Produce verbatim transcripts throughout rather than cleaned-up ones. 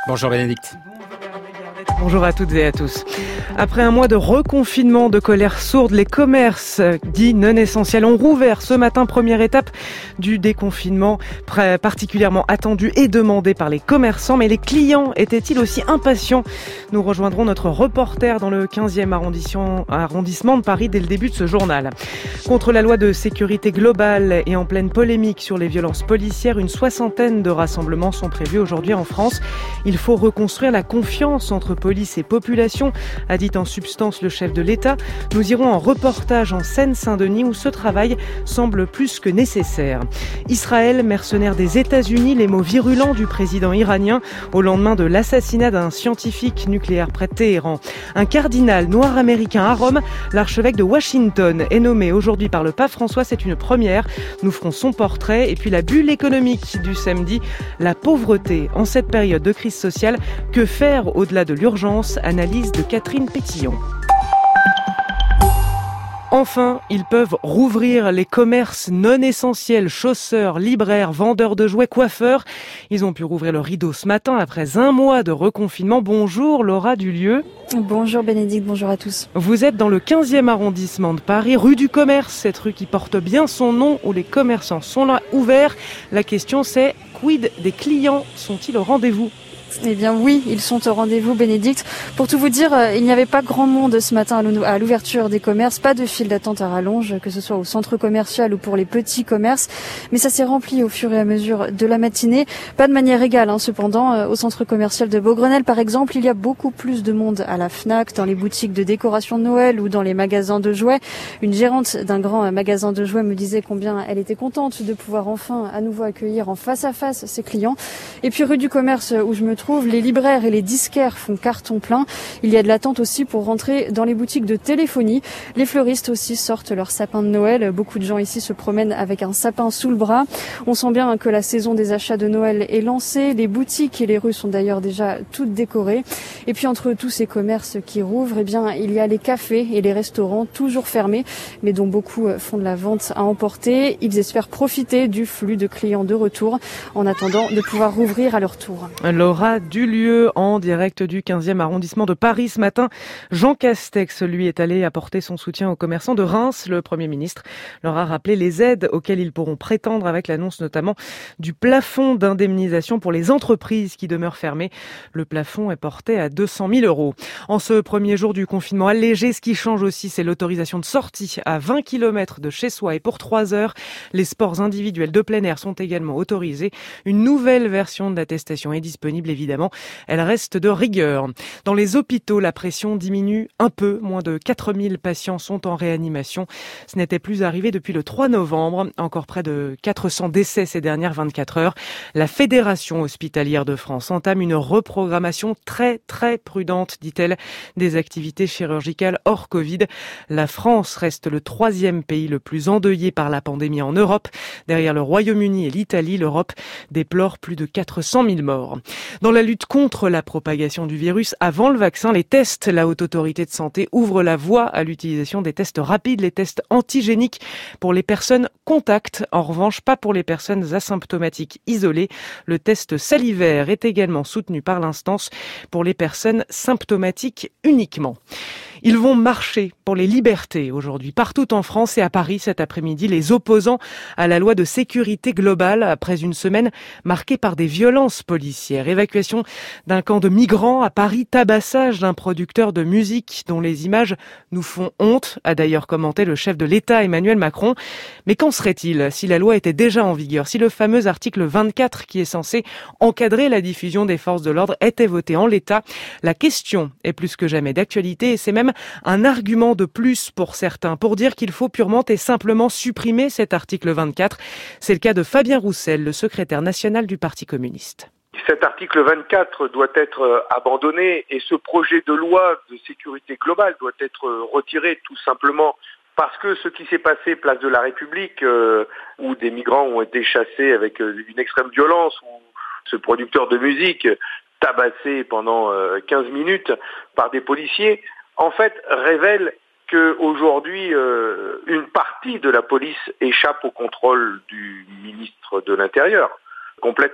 Bonjour Bénédicte. Bonjour à toutes et à tous. Après un mois de reconfinement, de colère sourde, les commerces dits non essentiels ont rouvert ce matin, première étape du déconfinement, particulièrement attendu et demandé par les commerçants. Mais les clients étaient-ils aussi impatients? Nous rejoindrons notre reporter dans le quinzième arrondissement, arrondissement de Paris dès le début de ce journal. Contre la loi de sécurité globale et en pleine polémique sur les violences policières, une soixantaine de rassemblements sont prévus aujourd'hui en France. Il faut reconstruire la confiance entre police et population, a dit en substance le chef de l'État. Nous irons en reportage en Seine-Saint-Denis où ce travail semble plus que nécessaire. Israël, mercenaire des États-Unis, les mots virulents du président iranien au lendemain de l'assassinat d'un scientifique nucléaire près de Téhéran. Un cardinal noir américain à Rome, l'archevêque de Washington, est nommé aujourd'hui par le pape François. C'est une première. Nous ferons son portrait. Et puis la bulle économique du samedi, la pauvreté en cette période de crise sociale. Que faire au-delà de l'urgence? Analyse de Catherine Pétillon. Enfin, ils peuvent rouvrir les commerces non essentiels, chausseurs, libraires, vendeurs de jouets, coiffeurs. Ils ont pu rouvrir le rideau ce matin après un mois de reconfinement. Bonjour Laura Dulieu. Bonjour Bénédicte, bonjour à tous. Vous êtes dans le quinzième arrondissement de Paris, rue du Commerce, cette rue qui porte bien son nom, où les commerçants sont là ouverts. La question c'est, quid des clients? Sont-ils au rendez-vous? Eh bien oui, ils sont au rendez-vous Bénédicte. Pour tout vous dire, il n'y avait pas grand monde ce matin à l'ouverture des commerces, pas de file d'attente à rallonge, que ce soit au centre commercial ou pour les petits commerces. Mais ça s'est rempli au fur et à mesure de la matinée. Pas de manière égale, hein, cependant. Au centre commercial de Beaugrenelle, par exemple, il y a beaucoup plus de monde à la Fnac, dans les boutiques de décoration de Noël ou dans les magasins de jouets. Une gérante d'un grand magasin de jouets me disait combien elle était contente de pouvoir enfin à nouveau accueillir en face à face ses clients. Et puis rue du Commerce, où je me trouve, les libraires et les disquaires font carton plein. Il y a de l'attente aussi pour rentrer dans les boutiques de téléphonie. Les fleuristes aussi sortent leur sapin de Noël. Beaucoup de gens ici se promènent avec un sapin sous le bras. On sent bien que la saison des achats de Noël est lancée. Les boutiques et les rues sont d'ailleurs déjà toutes décorées. Et puis entre tous ces commerces qui rouvrent, eh bien, il y a les cafés et les restaurants toujours fermés, mais dont beaucoup font de la vente à emporter. Ils espèrent profiter du flux de clients de retour en attendant de pouvoir rouvrir à leur tour. Laura Dulieu en direct du quinzième arrondissement de Paris ce matin. Jean Castex, lui, est allé apporter son soutien aux commerçants de Reims. Le Premier ministre leur a rappelé les aides auxquelles ils pourront prétendre avec l'annonce notamment du plafond d'indemnisation pour les entreprises qui demeurent fermées. Le plafond est porté à deux cent mille euros. En ce premier jour du confinement allégé, ce qui change aussi, c'est l'autorisation de sortie à vingt kilomètres de chez soi et pour trois heures. Les sports individuels de plein air sont également autorisés. Une nouvelle version de l'attestation est disponible, évidemment. Évidemment, elle reste de rigueur. Dans les hôpitaux, la pression diminue un peu. Moins de quatre mille patients sont en réanimation. Ce n'était plus arrivé depuis le trois novembre. Encore près de quatre cents décès ces dernières vingt-quatre heures. La Fédération hospitalière de France entame une reprogrammation très, très prudente, dit-elle, des activités chirurgicales hors Covid. La France reste le troisième pays le plus endeuillé par la pandémie en Europe. Derrière le Royaume-Uni et l'Italie, l'Europe déplore plus de quatre cent mille morts. Dans la lutte contre la propagation du virus, avant le vaccin, les tests, la Haute Autorité de Santé ouvre la voie à l'utilisation des tests rapides, les tests antigéniques pour les personnes contacts. En revanche, pas pour les personnes asymptomatiques isolées. Le test salivaire est également soutenu par l'instance pour les personnes symptomatiques uniquement. Ils vont marcher pour les libertés aujourd'hui. Partout en France et à Paris cet après-midi, les opposants à la loi de sécurité globale après une semaine marquée par des violences policières. Évacuation d'un camp de migrants à Paris, tabassage d'un producteur de musique dont les images nous font honte, a d'ailleurs commenté le chef de l'État Emmanuel Macron. Mais qu'en serait-il si la loi était déjà en vigueur, si le fameux article vingt-quatre qui est censé encadrer la diffusion des forces de l'ordre était voté en l'état? La question est plus que jamais d'actualité et c'est même un argument de plus pour certains, pour dire qu'il faut purement et simplement supprimer cet article vingt-quatre. C'est le cas de Fabien Roussel, le secrétaire national du Parti communiste. Cet article vingt-quatre doit être abandonné et ce projet de loi de sécurité globale doit être retiré tout simplement parce que ce qui s'est passé place de la République, euh, où des migrants ont été chassés avec une extrême violence, où ce producteur de musique tabassé pendant quinze minutes par des policiers, en fait, révèle qu'aujourd'hui, euh, une partie de la police échappe au contrôle du ministre de l'Intérieur, complètement.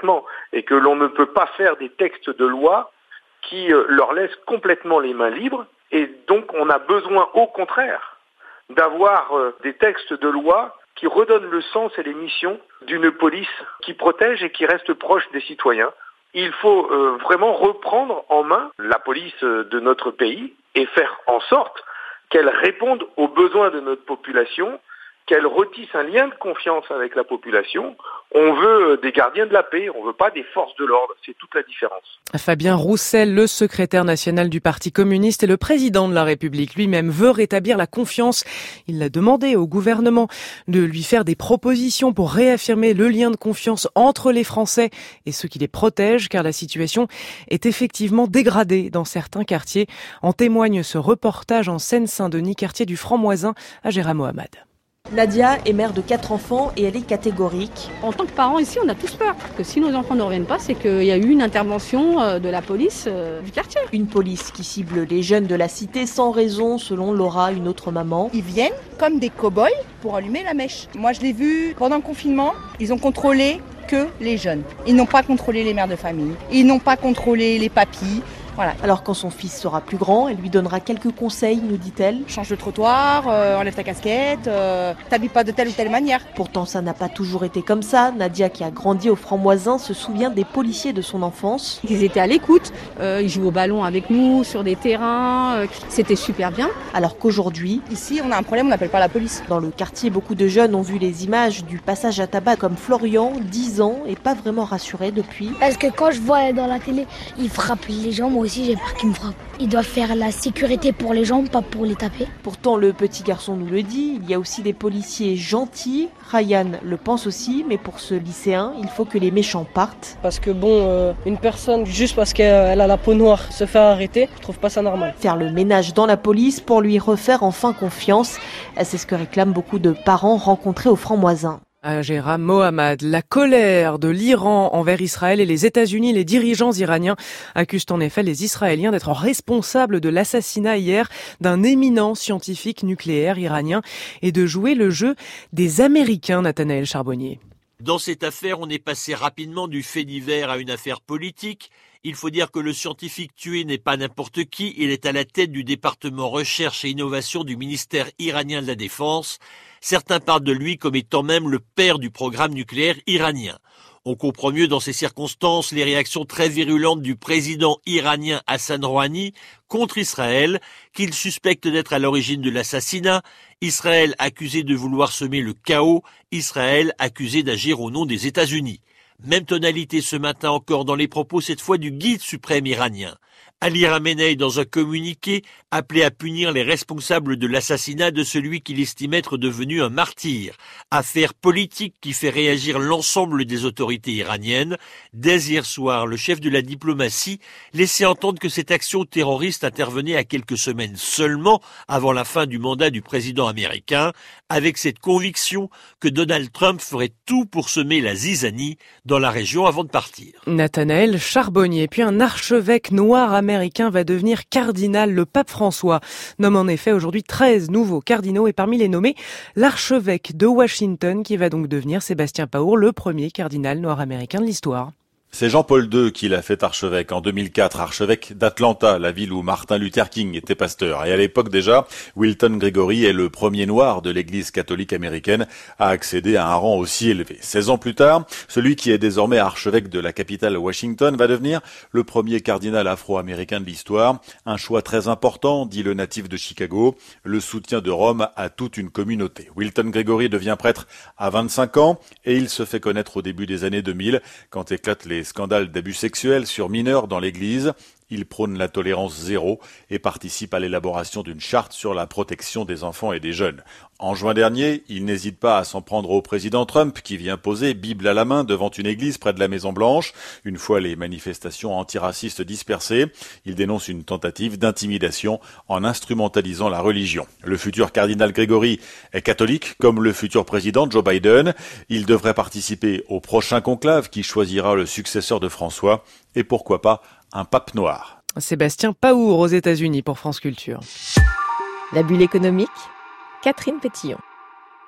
et que l'on ne peut pas faire des textes de loi qui euh, leur laissent complètement les mains libres. Et donc on a besoin au contraire d'avoir euh, des textes de loi qui redonnent le sens et les missions d'une police qui protège et qui reste proche des citoyens. Il faut euh, vraiment reprendre en main la police de notre pays et faire en sorte qu'elle réponde aux besoins de notre population, qu'elle retisse un lien de confiance avec la population. On veut des gardiens de la paix, on veut pas des forces de l'ordre, c'est toute la différence. Fabien Roussel, le secrétaire national du Parti communiste et le président de la République lui-même, veut rétablir la confiance. Il a demandé au gouvernement de lui faire des propositions pour réaffirmer le lien de confiance entre les Français et ceux qui les protègent, car la situation est effectivement dégradée dans certains quartiers. En témoigne ce reportage en Seine-Saint-Denis, quartier du Franc-Moisin, à Gérard Mohamed. Nadia est mère de quatre enfants et elle est catégorique. En tant que parents ici, on a tous peur. Que si nos enfants ne reviennent pas, c'est qu'il y a eu une intervention de la police du quartier. Une police qui cible les jeunes de la cité sans raison, selon Laura, une autre maman. Ils viennent comme des cow-boys pour allumer la mèche. Moi, je l'ai vu pendant le confinement, ils ont contrôlé que les jeunes. Ils n'ont pas contrôlé les mères de famille, ils n'ont pas contrôlé les papys. Voilà. Alors quand son fils sera plus grand, elle lui donnera quelques conseils, nous dit-elle. Change de trottoir, euh, enlève ta casquette, euh, t'habilles pas de telle ou telle manière. Pourtant ça n'a pas toujours été comme ça. Nadia, qui a grandi au Franc-Moisin, se souvient des policiers de son enfance. Ils étaient à l'écoute, euh, ils jouent au ballon avec nous, sur des terrains, euh, c'était super bien. Alors qu'aujourd'hui... Ici on a un problème, on n'appelle pas la police. Dans le quartier, beaucoup de jeunes ont vu les images du passage à tabac comme Florian, dix ans, et pas vraiment rassuré depuis. Parce que quand je vois dans la télé, ils frappent les gens, moi aussi j'ai peur qu'ils me frappent. Ils doivent faire la sécurité pour les gens, pas pour les taper. Pourtant, le petit garçon nous le dit, il y a aussi des policiers gentils. Ryan le pense aussi, mais pour ce lycéen, il faut que les méchants partent. Parce que bon, euh, une personne, juste parce qu'elle a la peau noire, se faire arrêter, je trouve pas ça normal. Faire le ménage dans la police pour lui refaire enfin confiance, c'est ce que réclament beaucoup de parents rencontrés au Franc-Moisin. À Gérard Mohamed, la colère de l'Iran envers Israël et les États-Unis, les dirigeants iraniens accusent en effet les Israéliens d'être responsables de l'assassinat hier d'un éminent scientifique nucléaire iranien et de jouer le jeu des Américains, Nathanaël Charbonnier. Dans cette affaire, on est passé rapidement du fait divers à une affaire politique. Il faut dire que le scientifique tué n'est pas n'importe qui, il est à la tête du département recherche et innovation du ministère iranien de la Défense. Certains parlent de lui comme étant même le père du programme nucléaire iranien. On comprend mieux dans ces circonstances les réactions très virulentes du président iranien Hassan Rouhani contre Israël, qu'il suspecte d'être à l'origine de l'assassinat, Israël accusé de vouloir semer le chaos, Israël accusé d'agir au nom des États-Unis. Même tonalité ce matin encore dans les propos cette fois du guide suprême iranien. Ali Khamenei, dans un communiqué, appelait à punir les responsables de l'assassinat de celui qu'il estime être devenu un martyr. Affaire politique qui fait réagir l'ensemble des autorités iraniennes. Dès hier soir, le chef de la diplomatie laissait entendre que cette action terroriste intervenait à quelques semaines seulement avant la fin du mandat du président américain, avec cette conviction que Donald Trump ferait tout pour semer la zizanie dans la région avant de partir. Nathanaël Charbonnier, puis un archevêque noir américain va devenir cardinal. Le pape François nomme en effet aujourd'hui treize nouveaux cardinaux et parmi les nommés, l'archevêque de Washington qui va donc devenir Sébastien Paour, le premier cardinal noir américain de l'histoire. C'est Jean-Paul deux qui l'a fait archevêque en deux mille quatre, archevêque d'Atlanta, la ville où Martin Luther King était pasteur. Et à l'époque déjà, Wilton Gregory est le premier noir de l'église catholique américaine à accéder à un rang aussi élevé. seize ans plus tard, celui qui est désormais archevêque de la capitale Washington va devenir le premier cardinal afro-américain de l'histoire. Un choix très important, dit le natif de Chicago, le soutien de Rome à toute une communauté. Wilton Gregory devient prêtre à vingt-cinq ans et il se fait connaître au début des années deux mille quand éclatent les scandales d'abus sexuels sur mineurs dans l'église. Il prône la tolérance zéro et participe à l'élaboration d'une charte sur la protection des enfants et des jeunes. En juin dernier, il n'hésite pas à s'en prendre au président Trump qui vient poser, Bible à la main, devant une église près de la Maison-Blanche. Une fois les manifestations antiracistes dispersées, il dénonce une tentative d'intimidation en instrumentalisant la religion. Le futur cardinal Gregory est catholique, comme le futur président Joe Biden. Il devrait participer au prochain conclave qui choisira le successeur de François et pourquoi pas un pape noir. Sébastien Paour aux États-Unis pour France Culture. La bulle économique, Catherine Pétillon.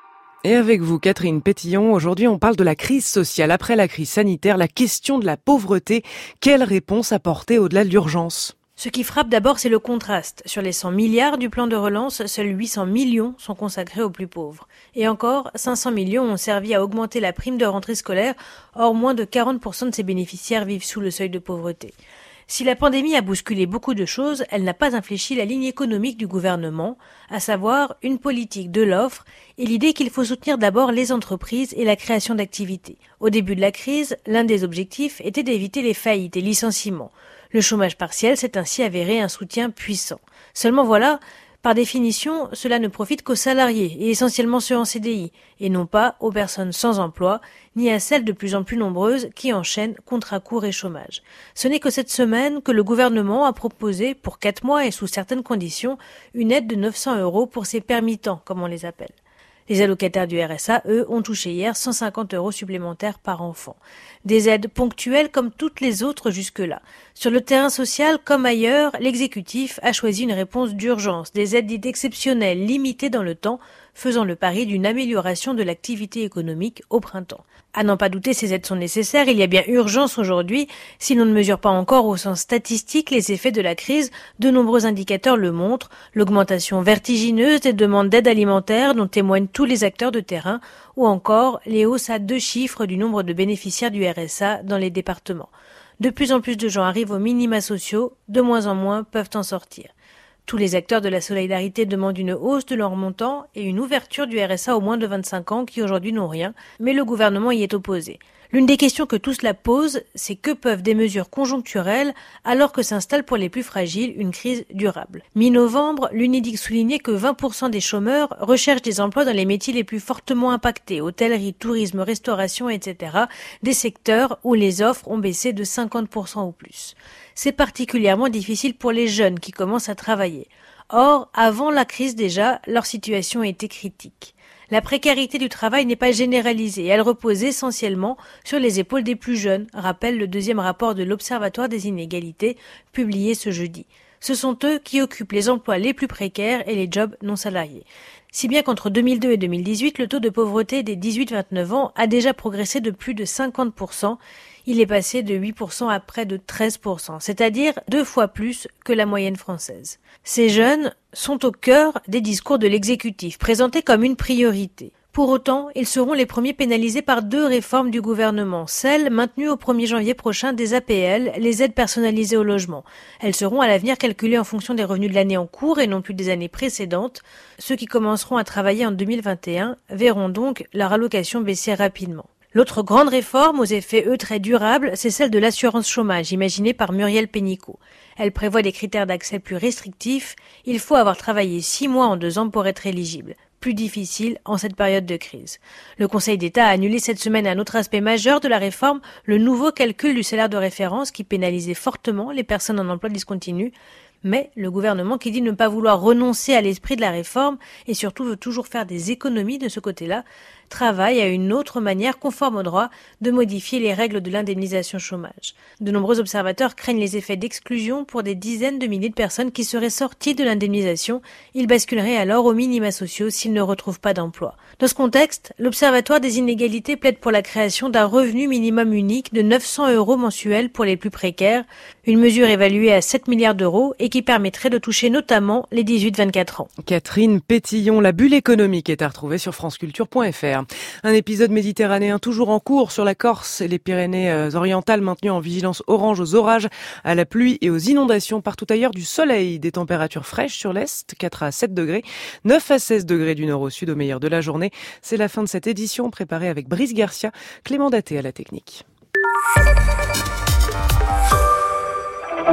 Et avec vous, Catherine Pétillon, aujourd'hui on parle de la crise sociale. Après la crise sanitaire, la question de la pauvreté. Quelle réponse apporter au-delà de l'urgence ? Ce qui frappe d'abord, c'est le contraste. Sur les cent milliards du plan de relance, seuls huit cents millions sont consacrés aux plus pauvres. Et encore, cinq cents millions ont servi à augmenter la prime de rentrée scolaire. Or, moins de quarante pour cent de ces bénéficiaires vivent sous le seuil de pauvreté. Si la pandémie a bousculé beaucoup de choses, elle n'a pas infléchi la ligne économique du gouvernement, à savoir une politique de l'offre et l'idée qu'il faut soutenir d'abord les entreprises et la création d'activités. Au début de la crise, l'un des objectifs était d'éviter les faillites et licenciements. Le chômage partiel s'est ainsi avéré un soutien puissant. Seulement voilà, par définition, cela ne profite qu'aux salariés, et essentiellement ceux en C D I, et non pas aux personnes sans emploi, ni à celles de plus en plus nombreuses qui enchaînent contrats courts et chômage. Ce n'est que cette semaine que le gouvernement a proposé, pour quatre mois et sous certaines conditions, une aide de neuf cents euros pour ces permittents, comme on les appelle. Les allocataires du R S A, eux, ont touché hier cent cinquante euros supplémentaires par enfant. Des aides ponctuelles comme toutes les autres jusque-là. Sur le terrain social, comme ailleurs, l'exécutif a choisi une réponse d'urgence, des aides dites exceptionnelles, limitées dans le temps, faisant le pari d'une amélioration de l'activité économique au printemps. À n'en pas douter, ces aides sont nécessaires, il y a bien urgence aujourd'hui. Si l'on ne mesure pas encore au sens statistique les effets de la crise, de nombreux indicateurs le montrent. L'augmentation vertigineuse des demandes d'aide alimentaire dont témoignent tous les acteurs de terrain, ou encore les hausses à deux chiffres du nombre de bénéficiaires du R S A dans les départements. De plus en plus de gens arrivent aux minima sociaux, de moins en moins peuvent en sortir. Tous les acteurs de la solidarité demandent une hausse de leur montant et une ouverture du R S A aux moins de vingt-cinq ans qui aujourd'hui n'ont rien, mais le gouvernement y est opposé. L'une des questions que tout cela pose, c'est que peuvent des mesures conjoncturelles alors que s'installe pour les plus fragiles une crise durable. Mi-novembre, l'Unédic soulignait que vingt pour cent des chômeurs recherchent des emplois dans les métiers les plus fortement impactés, hôtellerie, tourisme, restauration, et cetera, des secteurs où les offres ont baissé de cinquante pour cent ou plus. C'est particulièrement difficile pour les jeunes qui commencent à travailler. Or, avant la crise déjà, leur situation était critique. La précarité du travail n'est pas généralisée, elle repose essentiellement sur les épaules des plus jeunes, rappelle le deuxième rapport de l'Observatoire des inégalités, publié ce jeudi. Ce sont eux qui occupent les emplois les plus précaires et les jobs non salariés. Si bien qu'entre deux mille deux et deux mille dix-huit, le taux de pauvreté des dix-huit à vingt-neuf ans a déjà progressé de plus de cinquante pour cent. Il est passé de huit pour cent à près de treize pour cent, c'est-à-dire deux fois plus que la moyenne française. Ces jeunes sont au cœur des discours de l'exécutif, présentés comme une priorité. Pour autant, ils seront les premiers pénalisés par deux réformes du gouvernement. Celle maintenue au premier janvier prochain des A P L, les aides personnalisées au logement. Elles seront à l'avenir calculées en fonction des revenus de l'année en cours et non plus des années précédentes. Ceux qui commenceront à travailler en deux mille vingt et un verront donc leur allocation baisser rapidement. L'autre grande réforme, aux effets eux très durables, c'est celle de l'assurance chômage, imaginée par Muriel Pénicaud. Elle prévoit des critères d'accès plus restrictifs. Il faut avoir travaillé six mois en deux ans pour être éligible. Plus difficile en cette période de crise. Le Conseil d'État a annulé cette semaine un autre aspect majeur de la réforme, le nouveau calcul du salaire de référence qui pénalisait fortement les personnes en emploi discontinu. Mais le gouvernement, qui dit ne pas vouloir renoncer à l'esprit de la réforme et surtout veut toujours faire des économies de ce côté-là, travaille à une autre manière conforme au droit de modifier les règles de l'indemnisation chômage. De nombreux observateurs craignent les effets d'exclusion pour des dizaines de milliers de personnes qui seraient sorties de l'indemnisation. Ils basculeraient alors aux minima sociaux s'ils ne retrouvent pas d'emploi. Dans ce contexte, l'Observatoire des inégalités plaide pour la création d'un revenu minimum unique de neuf cents euros mensuels pour les plus précaires, une mesure évaluée à sept milliards d'euros et qui permettrait de toucher notamment les dix-huit à vingt-quatre ans. Catherine Pétillon, la bulle économique est à retrouver sur franceculture point f r. Un épisode méditerranéen toujours en cours sur la Corse et les Pyrénées-Orientales maintenues en vigilance orange aux orages, à la pluie et aux inondations. Partout ailleurs du soleil, des températures fraîches sur l'Est, quatre à sept degrés, neuf à seize degrés du nord au sud au meilleur de la journée. C'est la fin de cette édition préparée avec Brice Garcia, Clément Daté à la technique.